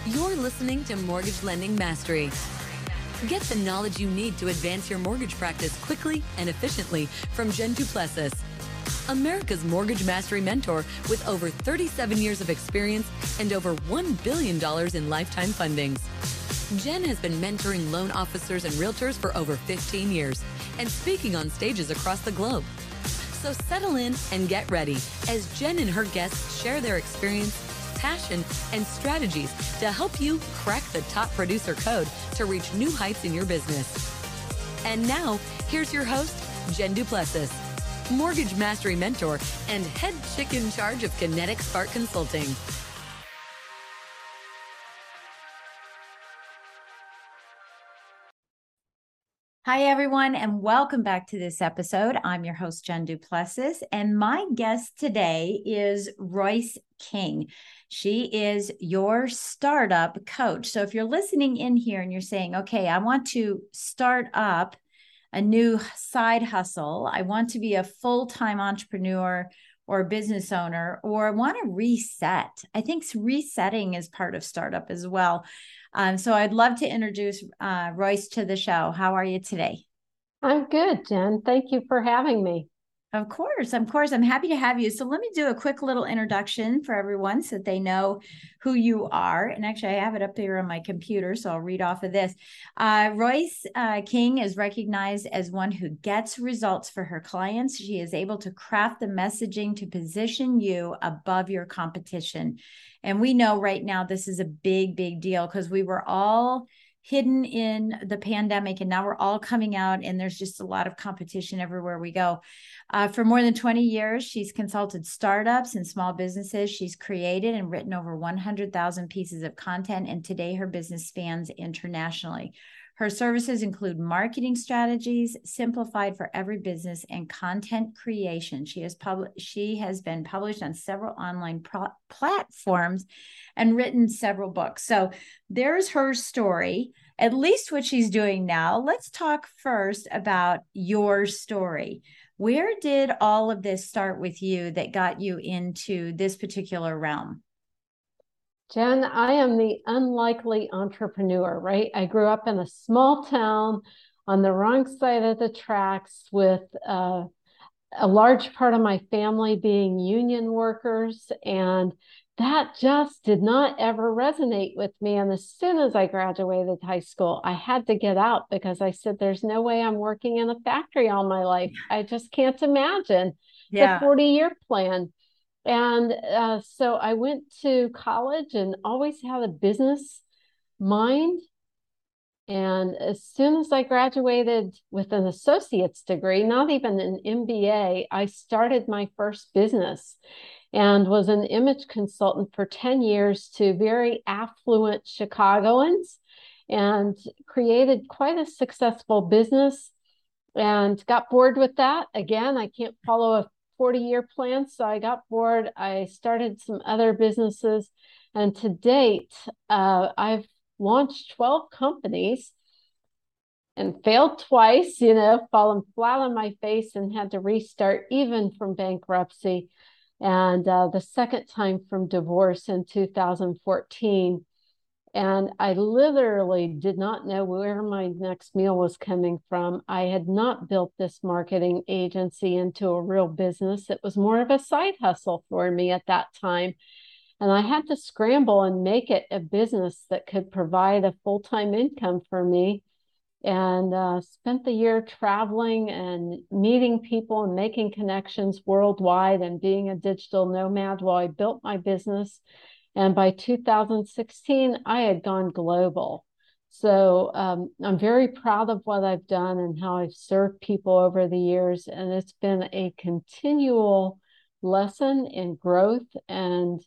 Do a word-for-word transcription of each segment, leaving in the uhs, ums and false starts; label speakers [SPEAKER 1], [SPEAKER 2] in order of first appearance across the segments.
[SPEAKER 1] You're listening to Mortgage Lending Mastery. Get the knowledge you need to advance your mortgage practice quickly and efficiently from Jen Duplessis, America's Mortgage Mastery mentor with over thirty-seven years of experience and over one billion dollars in lifetime fundings. Jen has been mentoring loan officers and realtors for over fifteen years and speaking on stages across the globe. So settle in and get ready as Jen and her guests share their experience, passion, and strategies to help you crack the top producer code to reach new heights in your business. And now, here's your host, Jen Duplessis, Mortgage Mastery mentor and head chick in charge of Kinetic Spark Consulting.
[SPEAKER 2] Hi, everyone, and welcome back to this episode. I'm your host, Jen Duplessis, and my guest today is Royce King. She is your startup coach. So if you're listening in here and you're saying, okay, I want to start up a new side hustle, I want to be a full-time entrepreneur or business owner, or I want to reset. I think resetting is part of startup as well. Um, so I'd love to introduce uh, Royce to the show. How are you today?
[SPEAKER 3] I'm good, Jen. Thank you for having me.
[SPEAKER 2] Of course, of course. I'm happy to have you. So let me do a quick little introduction for everyone so that they know who you are. And actually, I have it up here on my computer, so I'll read off of this. Uh, Royce uh, King is recognized as one who gets results for her clients. She is able to craft the messaging to position you above your competition. And we know right now this is a big, big deal because we were all hidden in the pandemic, and now we're all coming out, and there's just a lot of competition everywhere we go. Uh, for more than twenty years, she's consulted startups and small businesses. She's created and written over one hundred thousand pieces of content, and today her business spans internationally. Her services include marketing strategies, simplified for every business, and content creation. She has pub- she has been published on several online pro- platforms and written several books. So there's her story, at least what she's doing now. Let's talk first about your story. Where did all of this start with you that got you into this particular realm?
[SPEAKER 3] Jen, I am the unlikely entrepreneur, right? I grew up in a small town on the wrong side of the tracks with uh, a large part of my family being union workers. And that just did not ever resonate with me. And as soon as I graduated high school, I had to get out because I said, there's no way I'm working in a factory all my life. I just can't imagine yeah. the forty-year plan. And uh, so I went to college and always had a business mind. And as soon as I graduated with an associate's degree, not even an M B A, I started my first business and was an image consultant for ten years to very affluent Chicagoans and created quite a successful business and got bored with that. Again, I can't follow a forty-year plan, so I got bored. I started some other businesses, and to date, uh, I've launched twelve companies and failed twice, you know, fallen flat on my face and had to restart even from bankruptcy. And uh, the second time from divorce in two thousand fourteen. And I literally did not know where my next meal was coming from. I had not built this marketing agency into a real business. It was more of a side hustle for me at that time. And I had to scramble and make it a business that could provide a full-time income for me. And uh, spent the year traveling and meeting people and making connections worldwide and being a digital nomad while I built my business. And by two thousand sixteen, I had gone global. So um, I'm very proud of what I've done and how I've served people over the years. And it's been a continual lesson in growth and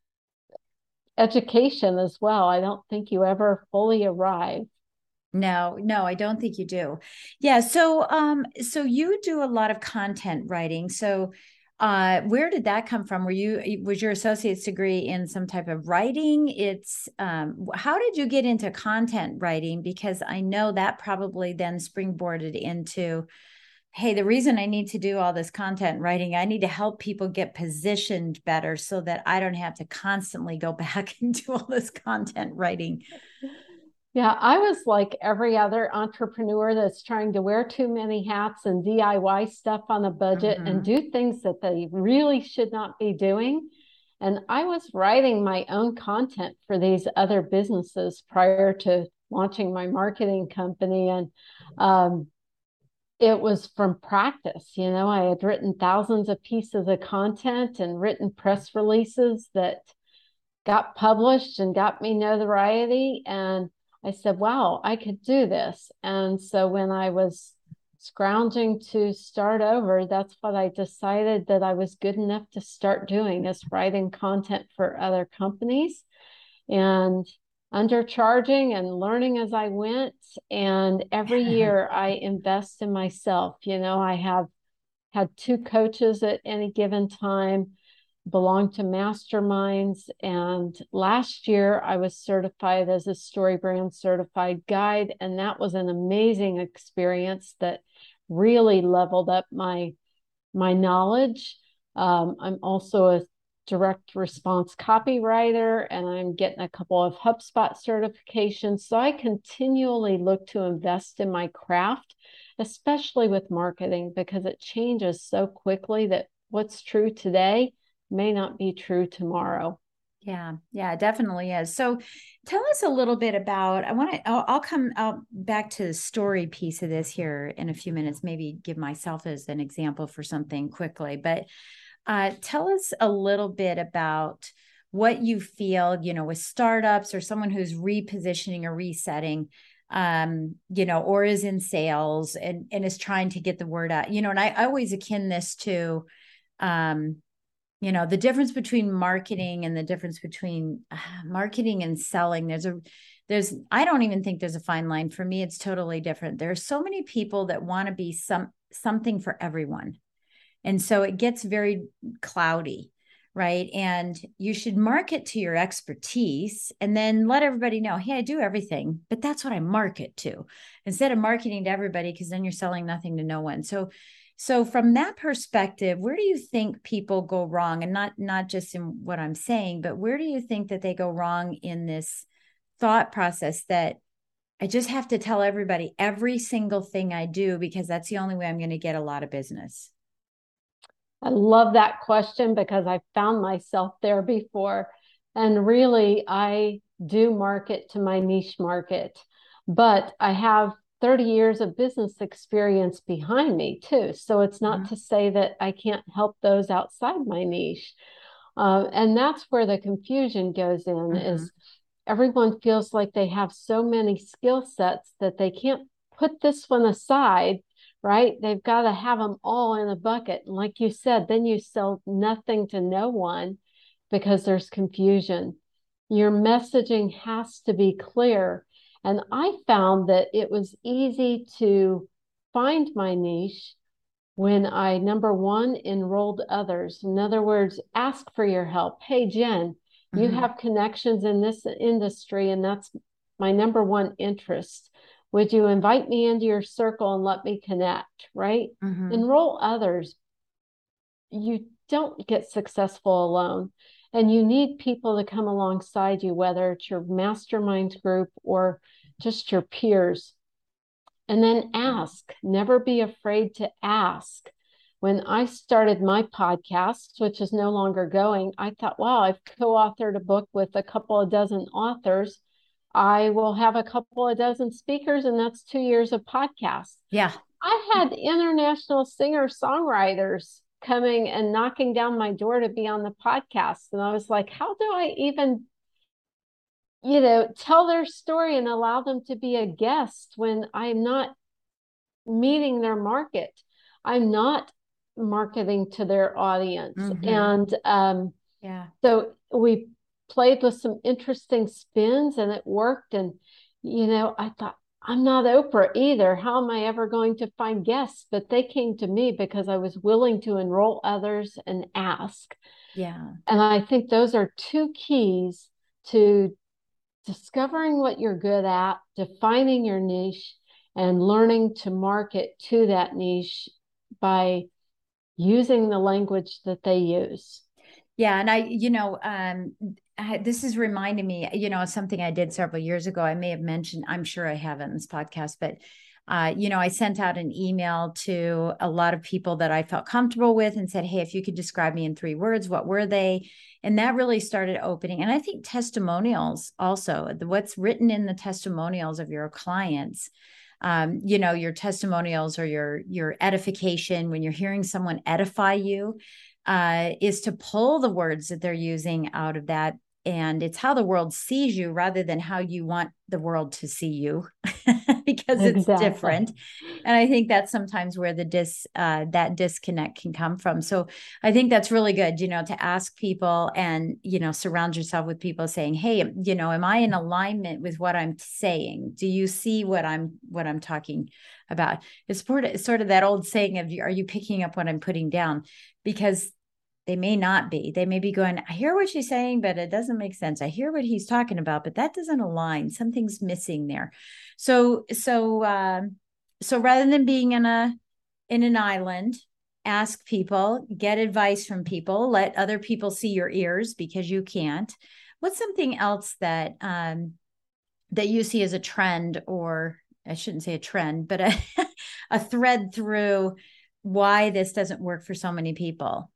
[SPEAKER 3] education as well. I don't think you ever fully arrive.
[SPEAKER 2] No, no, I don't think you do. Yeah. So, um, so you do a lot of content writing. So, uh, where did that come from? Were you, was your associate's degree in some type of writing? It's, um, how did you get into content writing? Because I know that probably then springboarded into hey, the reason I need to do all this content writing, I need to help people get positioned better so that I don't have to constantly go back and do all this content writing.
[SPEAKER 3] Yeah, I was like every other entrepreneur that's trying to wear too many hats and D I Y stuff on a budget mm-hmm. and do things that they really should not be doing. And I was writing my own content for these other businesses prior to launching my marketing company. And um, it was from practice. You know, I had written thousands of pieces of content and written press releases that got published and got me notoriety. And I said, wow, I could do this. And so when I was scrounging to start over, that's what I decided that I was good enough to start doing, is writing content for other companies and undercharging and learning as I went. And every year I invest in myself. You know, I have had two coaches at any given time, belong to masterminds. And last year I was certified as a StoryBrand certified guide. And that was an amazing experience that really leveled up my, my knowledge. Um, I'm also a direct response copywriter, and I'm getting a couple of HubSpot certifications. So I continually look to invest in my craft, especially with marketing, because it changes so quickly that what's true today may not be true tomorrow.
[SPEAKER 2] Yeah, yeah, it definitely is. So tell us a little bit about, I want to, I'll, I'll come out back to the story piece of this here in a few minutes, maybe give myself as an example for something quickly, but uh, tell us a little bit about what you feel, you know, with startups or someone who's repositioning or resetting, um, you know, or is in sales and, and is trying to get the word out, you know, and I, I always akin this to, um, you know, the difference between marketing and the difference between uh, marketing and selling. There's a, there's, I don't even think there's a fine line. For me, it's totally different. There are so many people that want to be some, something for everyone. And so it gets very cloudy, right? And you should market to your expertise and then let everybody know, hey, I do everything, but that's what I market to, instead of marketing to everybody, because then you're selling nothing to no one. So So from that perspective, where do you think people go wrong? And not, not just in what I'm saying, but where do you think that they go wrong in this thought process that I just have to tell everybody every single thing I do because that's the only way I'm going to get a lot of business?
[SPEAKER 3] I love that question because I found myself there before. And really, I do market to my niche market, but I have thirty years of business experience behind me too. So it's not mm-hmm. to say that I can't help those outside my niche. Uh, and that's where the confusion goes in mm-hmm. is everyone feels like they have so many skill sets that they can't put this one aside, right? They've got to have them all in a bucket. And like you said, then you sell nothing to no one because there's confusion. Your messaging has to be clear. And I found that it was easy to find my niche when I, number one, enrolled others. In other words, ask for your help. Hey, Jen, mm-hmm. you have connections in this industry, and that's my number one interest. Would you invite me into your circle and let me connect, right? Mm-hmm. Enroll others. You don't get successful alone. And you need people to come alongside you, whether it's your mastermind group or just your peers. And then ask. Never be afraid to ask. When I started my podcast, which is no longer going, I thought, wow, I've co-authored a book with a couple of dozen authors. I will have a couple of dozen speakers, and that's two years of podcasts.
[SPEAKER 2] Yeah.
[SPEAKER 3] I had international singer-songwriters coming and knocking down my door to be on the podcast. And I was like, how do I even, you know, tell their story and allow them to be a guest when I'm not meeting their market? I'm not marketing to their audience. Mm-hmm. And um, yeah, so we played with some interesting spins and it worked. And, you know, I thought, I'm not Oprah either. How am I ever going to find guests? But they came to me because I was willing to enroll others and ask.
[SPEAKER 2] Yeah.
[SPEAKER 3] And I think those are two keys to discovering what you're good at, defining your niche, and learning to market to that niche by using the language that they use.
[SPEAKER 2] Yeah. And I, you know, um, I, this is reminding me, you know, something I did several years ago. I may have mentioned, I'm sure I have in this podcast, but, uh, you know, I sent out an email to a lot of people that I felt comfortable with and said, hey, if you could describe me in three words, what were they? And that really started opening. And I think testimonials also, what's written in the testimonials of your clients, um, you know, your testimonials or your, your edification, when you're hearing someone edify you, uh, is to pull the words that they're using out of that. And it's how the world sees you rather than how you want the world to see you because it's
[SPEAKER 3] Exactly.
[SPEAKER 2] different. And I think that's sometimes where the dis, uh, that disconnect can come from. So I think that's really good, you know, to ask people and, you know, surround yourself with people saying, hey, you know, am I in alignment with what I'm saying? Do you see what I'm, what I'm talking about? It's sort of, sort of that old saying of, are you picking up what I'm putting down? Because they may not be. They may be going, I hear what she's saying, but it doesn't make sense. I hear what he's talking about, but that doesn't align. Something's missing there. So, so, um, so rather than being in a in an island, ask people, get advice from people, let other people see your ears because you can't. What's something else that um, that you see as a trend, or I shouldn't say a trend, but a a thread through why this doesn't work for so many people?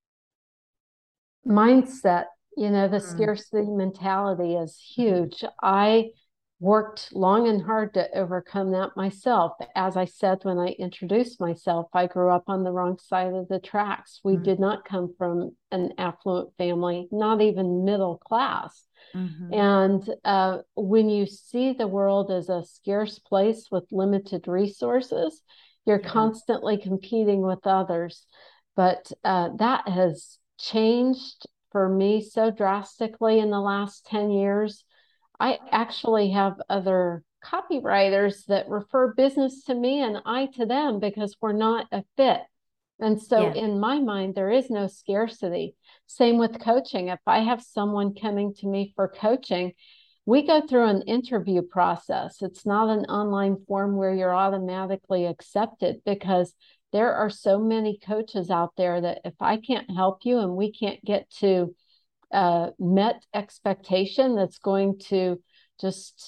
[SPEAKER 3] Mindset, you know, the
[SPEAKER 2] Mm.
[SPEAKER 3] scarcity mentality is huge. I worked long and hard to overcome that myself. As I said when I introduced myself, I grew up on the wrong side of the tracks. We
[SPEAKER 2] Mm.
[SPEAKER 3] did not come from an affluent family, not even middle class.
[SPEAKER 2] Mm-hmm.
[SPEAKER 3] And uh, when you see the world as a scarce place with limited resources, you're
[SPEAKER 2] Yeah.
[SPEAKER 3] constantly competing with others. But uh, that has changed for me so drastically in the last ten years. I actually have other copywriters that refer business to me and I to them because we're not a fit. And so
[SPEAKER 2] Yeah.
[SPEAKER 3] in my mind, there is no scarcity. Same with coaching. If I have someone coming to me for coaching, we go through an interview process. It's not an online form where you're automatically accepted, because there are so many coaches out there that if I can't help you and we can't get to uh, met expectation that's going to just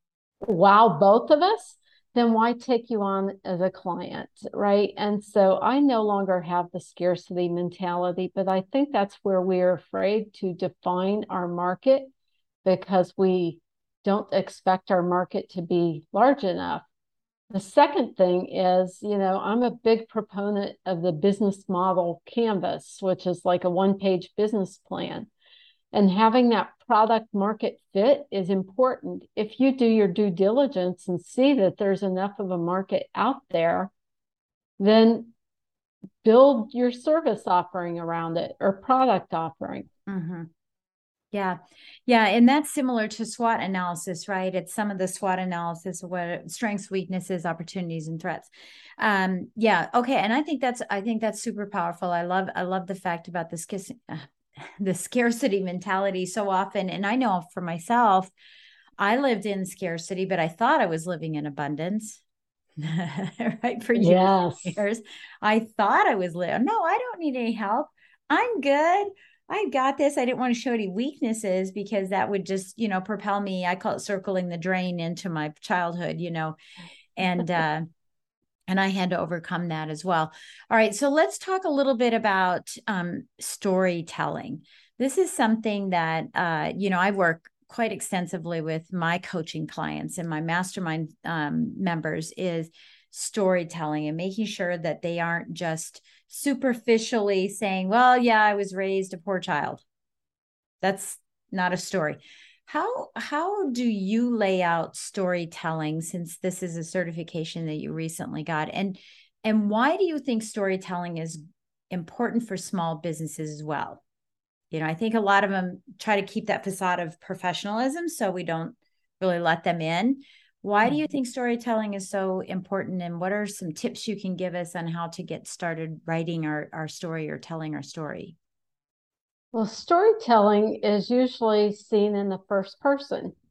[SPEAKER 3] wow both of us, then why take you on as a client, right? And so I no longer have the scarcity mentality, but I think that's where we're afraid to define our market because we don't expect our market to be large enough. The second thing is, you know, I'm a big proponent of the business model canvas, which is like a one-page business plan. And having that product market fit is important. If you do your due diligence and see that there's enough of a market out there, then build your service offering around it or product offering.
[SPEAKER 2] Mm-hmm. Yeah. Yeah. And that's similar to SWOT analysis, right? It's some of the SWOT analysis of what strengths, weaknesses, opportunities, and threats. Um, yeah. Okay. And I think that's, I think that's super powerful. I love, I love the fact about the scarcity, uh, the scarcity mentality so often. And I know for myself, I lived in scarcity, but I thought I was living in abundance. Right. For years,
[SPEAKER 3] Yes.
[SPEAKER 2] years. I thought I was living. No, I don't need any help. I'm good. I got this. I didn't want to show any weaknesses because that would just, you know, propel me. I call it circling the drain into my childhood, you know, and, uh, and I had to overcome that as well. All right. So let's talk a little bit about um, storytelling. This is something that, uh, you know, I work quite extensively with my coaching clients and my mastermind um, members is storytelling and making sure that they aren't just superficially saying, well, yeah, I was raised a poor child. That's not a story. How how do you lay out storytelling, since this is a certification that you recently got? And and why do you think storytelling is important for small businesses as well? You know, I think a lot of them try to keep that facade of professionalism, so we don't really let them in. Why do you think storytelling is so important? And what are some tips you can give us on how to get started writing our, our story or telling our story?
[SPEAKER 3] Well, storytelling is usually seen in the first person.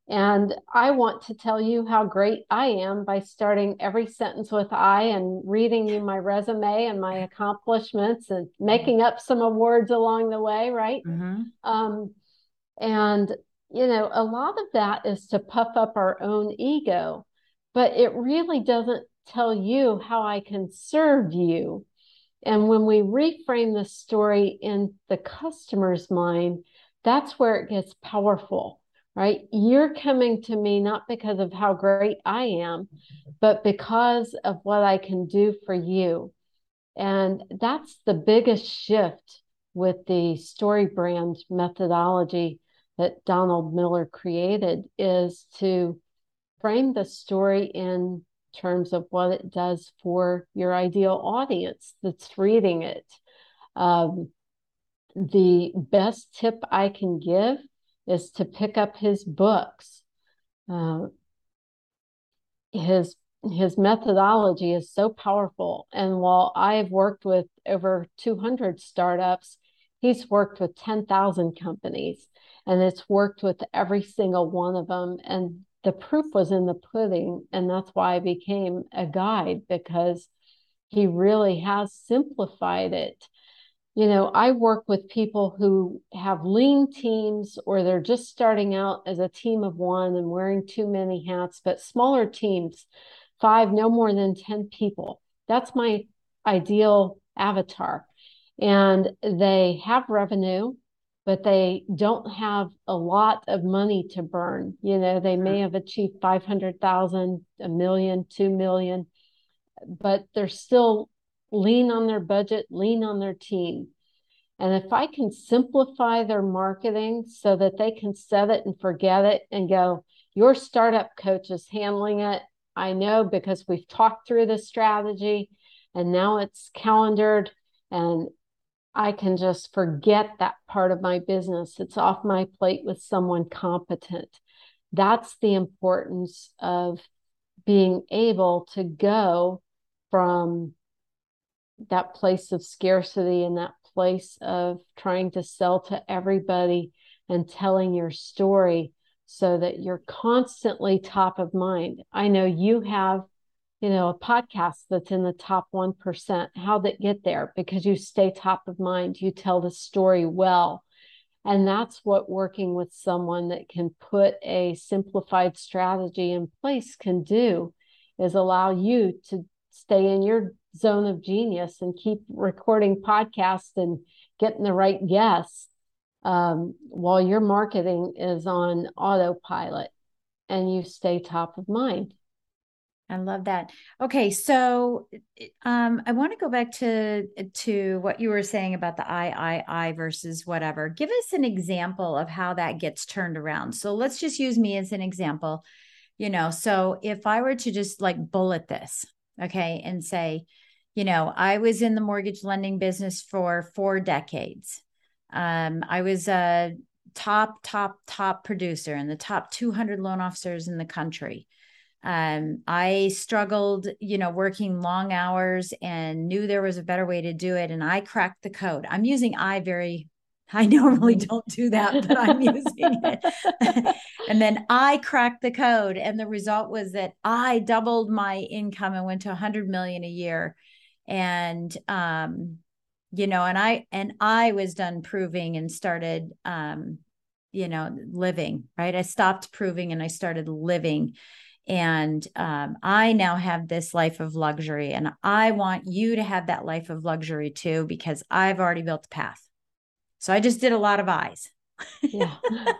[SPEAKER 3] And I want to tell you how great I am by starting every sentence with I and reading you my resume and my accomplishments and making up some awards along the way, right?
[SPEAKER 2] Mm-hmm.
[SPEAKER 3] Um, and, you know, a lot of that is to puff up our own ego, but it really doesn't tell you how I can serve you. And when we reframe the story in the customer's mind, that's where it gets powerful, right? You're coming to me not because of how great I am, but because of what I can do for you. And that's the biggest shift with the story brand methodology that Donald Miller created, is to frame the story in terms of what it does for your ideal audience that's reading it. Um, the best tip I can give is to pick up his books. Uh, his his methodology is so powerful. And while I've worked with over two hundred startups, he's worked with ten thousand companies, and it's worked with every single one of them. And the proof was in the pudding. And that's why I became a guide, because he really has simplified it. You know, I work with people who have lean teams, or they're just starting out as a team of one and wearing too many hats, but smaller teams, five, no more than ten people. That's my ideal avatar. And they have revenue, but they don't have a lot of money to burn. You know, they may have achieved five hundred thousand, a million, two million, but they're still lean on their budget, lean on their team. And if I can simplify their marketing so that they can set it and forget it and go, your startup coach is handling it. I know, because we've talked through the strategy and now it's calendared, and I can just forget that part of my business. It's off my plate with someone competent. That's the importance of being able to go from that place of scarcity and that place of trying to sell to everybody and telling your story so that you're constantly top of mind. I know you have, you know, a podcast that's in the top one percent. How'd it get there? Because you stay top of mind. You tell the story well. And that's what working with someone that can put a simplified strategy in place can do, is allow you to stay in your zone of genius and keep recording podcasts and getting the right guests um, while your marketing is on autopilot and you stay top of mind.
[SPEAKER 2] I love that. Okay, so um, I want to go back to to what you were saying about the I, I, I versus whatever. Give us an example of how that gets turned around. So let's just use me as an example. You know, so if I were to just like bullet this, okay, and say, you know, I was in the mortgage lending business for four decades. Um, I was a top, top, top producer and the top two hundred loan officers in the country. Um, I struggled, you know, working long hours and knew there was a better way to do it. And I cracked the code. I'm using I very, I normally don't do that, but I'm using it. And then I cracked the code. And the result was that I doubled my income and went to a hundred million a year. And, um, you know, and I, and I was done proving and started, um, you know, living, right. I stopped proving and I started living. And um, I now have this life of luxury, and I want you to have that life of luxury too, because I've already built the path. So I just did a lot of I's.
[SPEAKER 3] Yeah.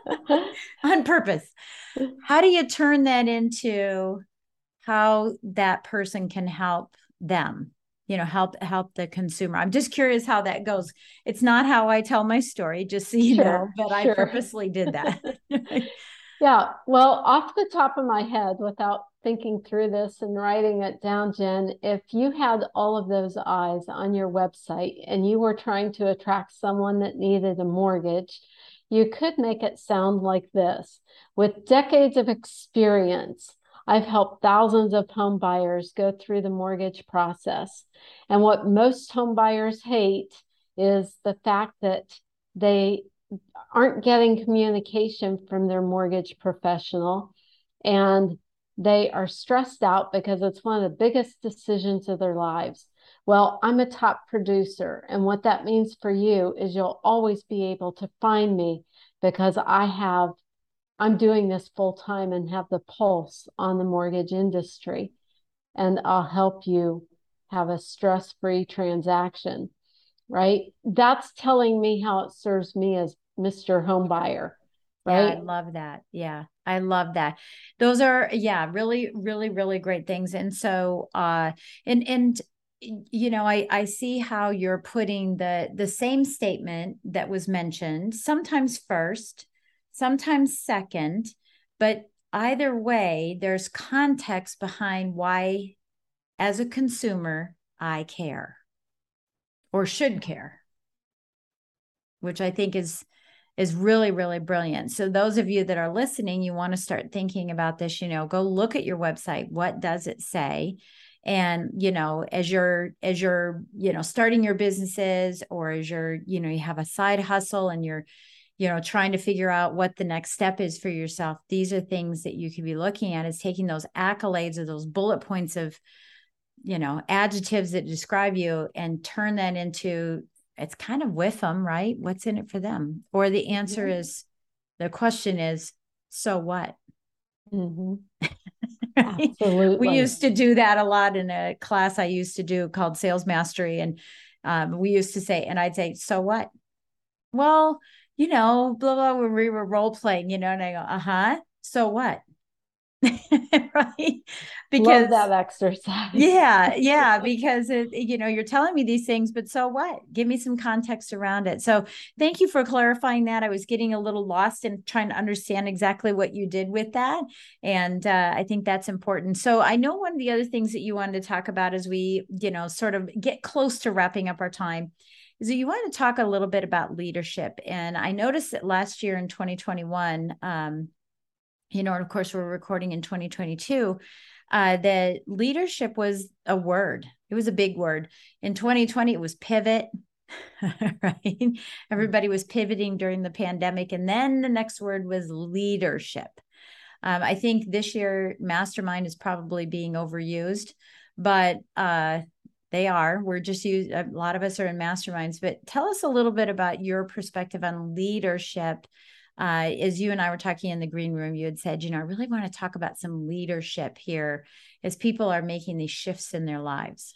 [SPEAKER 2] On purpose. How do you turn that into how that person can help them, you know, help, help the consumer? I'm just curious how that goes. It's not how I tell my story, just so you
[SPEAKER 3] Sure,
[SPEAKER 2] know, but
[SPEAKER 3] sure.
[SPEAKER 2] I purposely did that.
[SPEAKER 3] Yeah, well, off the top of my head, without thinking through this and writing it down, Jen, if you had all of those eyes on your website and you were trying to attract someone that needed a mortgage, you could make it sound like this. With decades of experience, I've helped thousands of home buyers go through the mortgage process. And what most home buyers hate is the fact that they aren't getting communication from their mortgage professional, and they are stressed out because it's one of the biggest decisions of their lives. Well, I'm a top producer, and what that means for you is you'll always be able to find me because I have I'm doing this full time and have the pulse on the mortgage industry, and I'll help you have a stress-free transaction, right? That's telling me how it serves me as Mister Homebuyer, right?
[SPEAKER 2] Yeah, I love that. Yeah, I love that. Those are, yeah, really, really, really great things. And so, uh, and, and, you know, I, I see how you're putting the, the same statement that was mentioned, sometimes first, sometimes second, but either way, there's context behind why, as a consumer, I care or should care, which I think is is really, really brilliant. So those of you that are listening, you want to start thinking about this, you know, go look at your website. What does it say? And, you know, as you're, as you're, you know, starting your businesses, or as you're, you know, you have a side hustle and you're, you know, trying to figure out what the next step is for yourself. These are things that you could be looking at, is taking those accolades or those bullet points of, you know, adjectives that describe you and turn that into, it's kind of with them, right? What's in it for them? Or the answer mm-hmm. is, the question is, so what?
[SPEAKER 3] Mm-hmm.
[SPEAKER 2] Right?
[SPEAKER 3] Absolutely.
[SPEAKER 2] We used to do that a lot in a class I used to do called Sales Mastery. And um, we used to say, and I'd say, so what? Well, you know, blah, blah, blah, we were role playing, you know, and I go, uh-huh, so what? Right?
[SPEAKER 3] Because love that exercise.
[SPEAKER 2] yeah, yeah, because it, you know, you're telling me these things, but so what? Give me some context around it. So thank you for clarifying that. I was getting a little lost in trying to understand exactly what you did with that. And uh, I think that's important. So I know one of the other things that you wanted to talk about as we, you know, sort of get close to wrapping up our time is that you wanted to talk a little bit about leadership. And I noticed that last year in twenty twenty-one, um, you know, and of course we're recording in twenty twenty-two, uh, that leadership was a word. It was a big word. In twenty twenty, it was pivot, right? Everybody was pivoting during the pandemic. And then the next word was leadership. Um, I think this year, mastermind is probably being overused, but uh, they are. We're just use, a lot of us are in masterminds. But tell us a little bit about your perspective on leadership. Uh, as you and I were talking in the green room, you had said, you know, I really want to talk about some leadership here as people are making these shifts in their lives.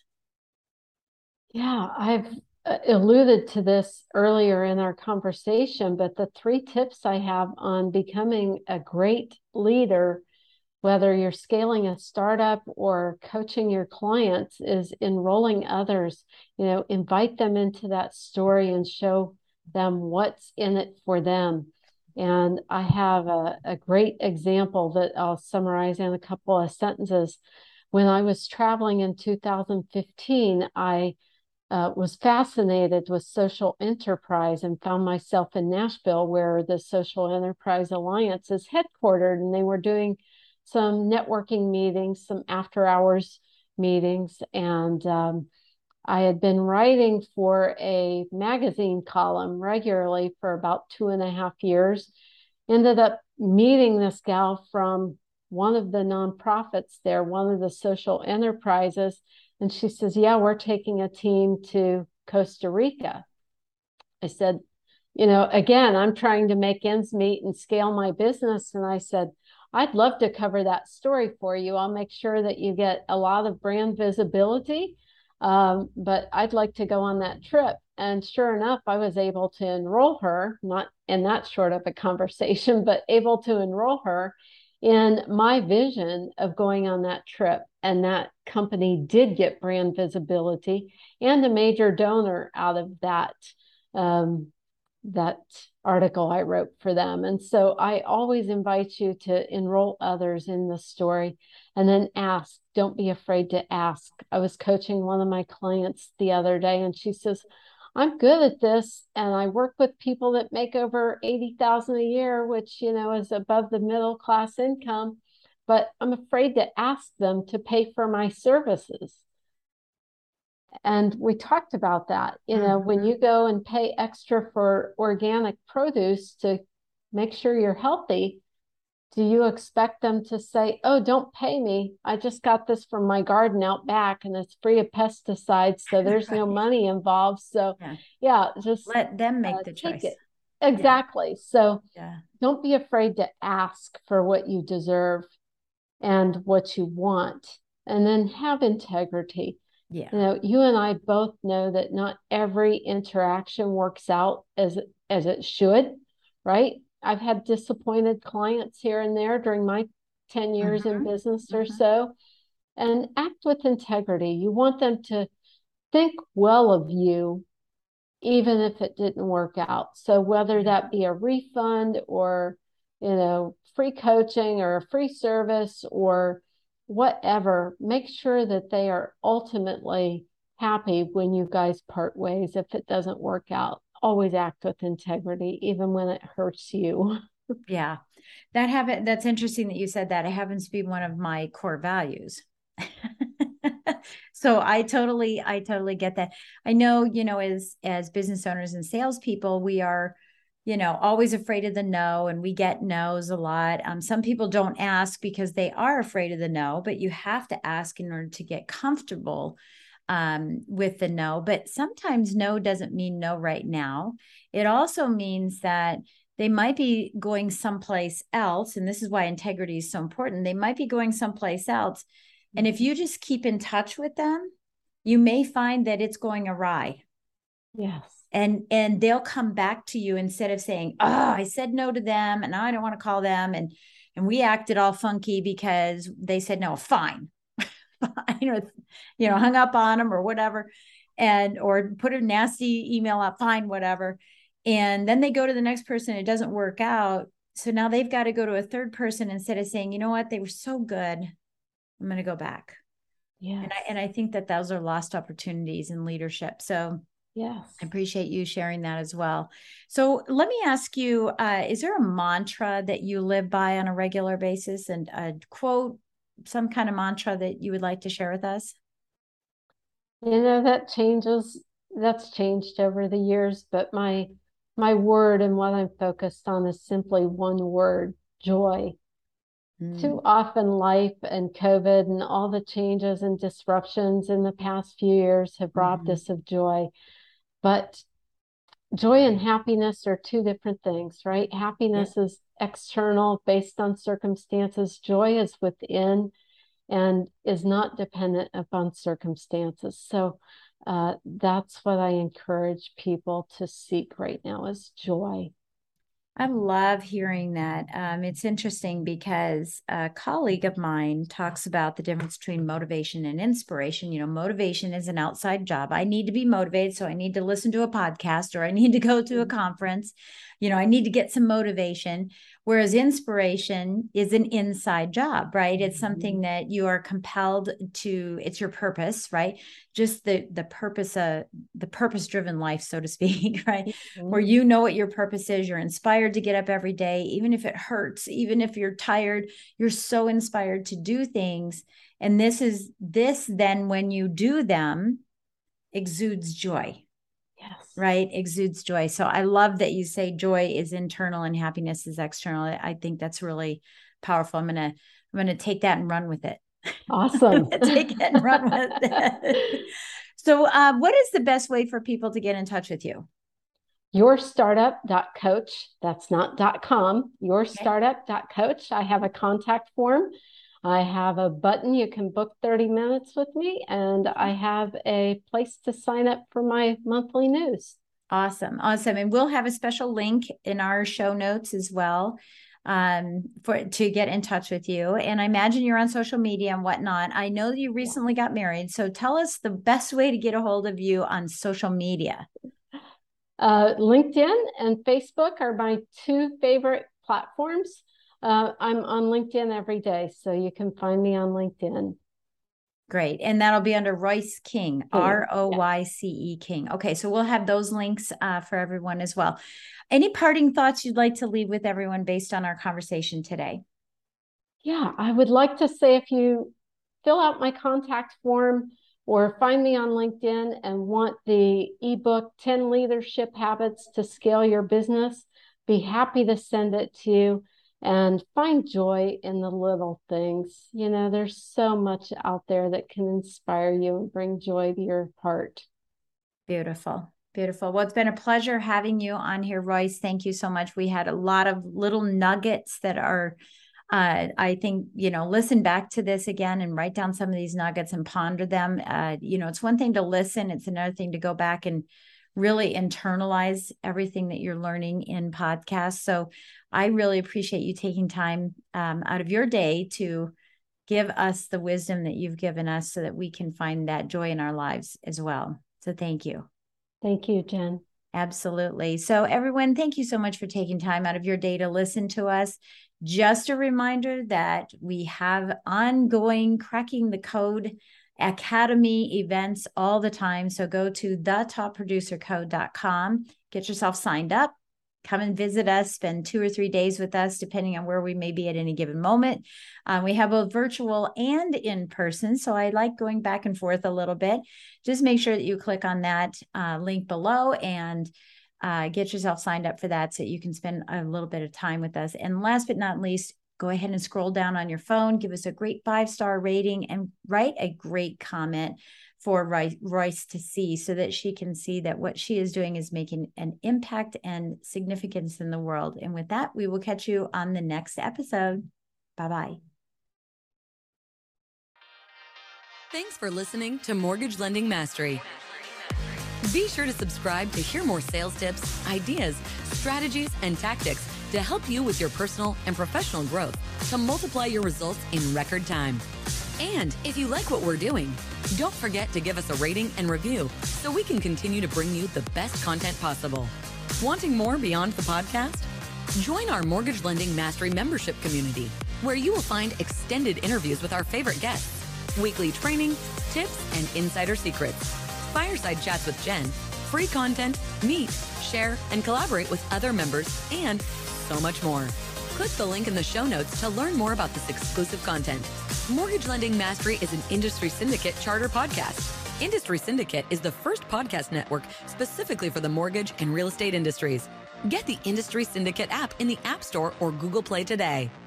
[SPEAKER 3] Yeah, I've alluded to this earlier in our conversation, but the three tips I have on becoming a great leader, whether you're scaling a startup or coaching your clients, is enrolling others. You know, invite them into that story and show them what's in it for them. And I have a, a great example that I'll summarize in a couple of sentences. When I was traveling in two thousand fifteen, I uh, was fascinated with social enterprise and found myself in Nashville, where the Social Enterprise Alliance is headquartered, and they were doing some networking meetings, some after hours meetings. And um, I had been writing for a magazine column regularly for about two and a half years. Ended up meeting this gal from one of the nonprofits there, one of the social enterprises. And she says, yeah, we're taking a team to Costa Rica. I said, you know, again, I'm trying to make ends meet and scale my business. And I said, I'd love to cover that story for you. I'll make sure that you get a lot of brand visibility. Um, but I'd like to go on that trip. And sure enough, I was able to enroll her, not in that short of a conversation, but able to enroll her in my vision of going on that trip. And that company did get brand visibility and a major donor out of that, um, that article I wrote for them. And so I always invite you to enroll others in the story and then ask. Don't be afraid to ask. I was coaching one of my clients the other day, and she says, I'm good at this, and I work with people that make over eighty thousand a year, which, you know, is above the middle class income, but I'm afraid to ask them to pay for my services. And we talked about that. You know, mm-hmm. when you go and pay extra for organic produce to make sure you're healthy, do you expect them to say, oh, don't pay me, I just got this from my garden out back and it's free of pesticides, so there's right. no money involved. So yeah, yeah just
[SPEAKER 2] let them make uh, the choice.
[SPEAKER 3] It. Exactly. Yeah. So
[SPEAKER 2] yeah.
[SPEAKER 3] don't be afraid to ask for what you deserve and what you want, and then have integrity.
[SPEAKER 2] Yeah.
[SPEAKER 3] You know, you and I both know that not every interaction works out as as it should, right? I've had disappointed clients here and there during my ten years mm-hmm. in business mm-hmm. or so. And act with integrity. You want them to think well of you, even if it didn't work out. So whether yeah. that be a refund or, you know, free coaching or a free service or whatever, make sure that they are ultimately happy when you guys part ways. If it doesn't work out, always act with integrity, even when it hurts you.
[SPEAKER 2] Yeah, that have that's interesting that you said that. It happens to be one of my core values. So I totally, I totally get that. I know, you know, as, as business owners and salespeople, we are, you know, always afraid of the no, and we get no's a lot. Um, some people don't ask because they are afraid of the no, but you have to ask in order to get comfortable um, with the no. But sometimes no doesn't mean no right now. It also means that they might be going someplace else. And this is why integrity is so important. They might be going someplace else. And if you just keep in touch with them, you may find that it's going awry.
[SPEAKER 3] Yes.
[SPEAKER 2] And, and they'll come back to you instead of saying, oh, I said no to them and now I don't want to call them. And, and we acted all funky because they said, no, fine. you know, you know, hung up on them or whatever, and, or put a nasty email out, fine, whatever. And then they go to the next person, it doesn't work out. So now they've got to go to a third person instead of saying, you know what, they were so good, I'm going to go back.
[SPEAKER 3] Yeah.
[SPEAKER 2] And I, and I think that those are lost opportunities in leadership. So
[SPEAKER 3] yes,
[SPEAKER 2] I appreciate you sharing that as well. So let me ask you, uh, is there a mantra that you live by on a regular basis, and a quote, some kind of mantra that you would like to share with us?
[SPEAKER 3] You know, that changes, that's changed over the years, but my, my word and what I'm focused on is simply one word: joy. Mm. Too often life and COVID and all the changes and disruptions in the past few years have robbed mm-hmm. us of joy. But joy and happiness are two different things, right? Happiness yeah. is external, based on circumstances. Joy is within and is not dependent upon circumstances. So uh, that's what I encourage people to seek right now, is joy.
[SPEAKER 2] I love hearing that. Um, it's interesting because a colleague of mine talks about the difference between motivation and inspiration. You know, motivation is an outside job. I need to be motivated, so I need to listen to a podcast, or I need to go to a conference. You know, I need to get some motivation. Whereas inspiration is an inside job, right? It's something that you are compelled to, it's your purpose, right? Just the the purpose, uh, the purpose-driven life, so to speak, right? Mm-hmm. Where you know what your purpose is, you're inspired to get up every day, even if it hurts, even if you're tired, you're so inspired to do things. And this is, this then when you do them, exudes joy.
[SPEAKER 3] Yes.
[SPEAKER 2] Right. Exudes joy. So I love that you say joy is internal and happiness is external. I think that's really powerful. I'm going to, I'm going to take that and run with it.
[SPEAKER 3] Awesome.
[SPEAKER 2] Take it and run with it. So uh, what is the best way for people to get in touch with you?
[SPEAKER 3] your startup dot coach. That's not .com. your startup dot coach. I have a contact form. I have a button. You can book thirty minutes with me, and I have a place to sign up for my monthly news.
[SPEAKER 2] Awesome. Awesome. And we'll have a special link in our show notes as well um, for to get in touch with you. And I imagine you're on social media and whatnot. I know that you recently got married. So tell us the best way to get a hold of you on social media.
[SPEAKER 3] Uh, LinkedIn and Facebook are my two favorite platforms. Uh, I'm on LinkedIn every day, so you can find me on LinkedIn.
[SPEAKER 2] Great. And that'll be under Royce King, R O Y C E King. Okay, so we'll have those links uh, for everyone as well. Any parting thoughts you'd like to leave with everyone based on our conversation today?
[SPEAKER 3] Yeah, I would like to say, if you fill out my contact form, or find me on LinkedIn and want the ebook, ten Leadership Habits to Scale Your Business, be happy to send it to you. And find joy in the little things. You know, there's so much out there that can inspire you and bring joy to your heart.
[SPEAKER 2] Beautiful. Beautiful. Well, it's been a pleasure having you on here, Royce. Thank you so much. We had a lot of little nuggets that are, uh, I think, you know, listen back to this again and write down some of these nuggets and ponder them. Uh, you know, it's one thing to listen. It's another thing to go back and really internalize everything that you're learning in podcasts. So I really appreciate you taking time um, out of your day to give us the wisdom that you've given us so that we can find that joy in our lives as well. So thank you.
[SPEAKER 3] Thank you, Jen.
[SPEAKER 2] Absolutely. So everyone, thank you so much for taking time out of your day to listen to us. Just a reminder that we have ongoing Cracking the Code Academy events all the time. So go to the top producer code dot com, get yourself signed up, come and visit us, spend two or three days with us, depending on where we may be at any given moment. Um, we have both virtual and in person. So I like going back and forth a little bit. Just make sure that you click on that uh, link below and uh, get yourself signed up for that so you can spend a little bit of time with us. And last but not least, go ahead and scroll down on your phone, give us a great five-star rating, and write a great comment for Royce to see so that she can see that what she is doing is making an impact and significance in the world. And with that, we will catch you on the next episode. Bye-bye.
[SPEAKER 1] Thanks for listening to Mortgage Lending Mastery. Be sure to subscribe to hear more sales tips, ideas, strategies, and tactics to help you with your personal and professional growth to multiply your results in record time. And if you like what we're doing, don't forget to give us a rating and review so we can continue to bring you the best content possible. Wanting more beyond the podcast? Join our Mortgage Lending Mastery membership community, where you will find extended interviews with our favorite guests, weekly training, tips, and insider secrets, fireside chats with Jen, free content, meet, share, and collaborate with other members, and so much more. Click the link in the show notes to learn more about this exclusive content. Mortgage Lending Mastery is an Industry Syndicate charter podcast. Industry Syndicate is the first podcast network specifically for the mortgage and real estate industries. Get the Industry Syndicate app in the App Store or Google Play today.